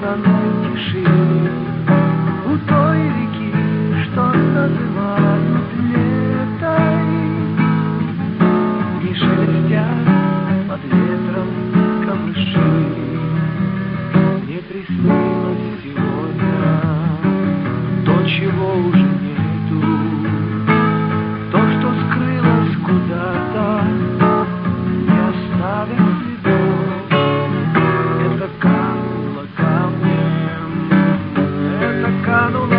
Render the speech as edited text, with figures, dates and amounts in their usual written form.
полной тишине, у той реки, что называют летой, не шелестят под ветром камыши. Мне приснилось сегодня то, чего уже нету, то, что скрылось куда-то, не оставив следов. Это кануло камнем, это кануло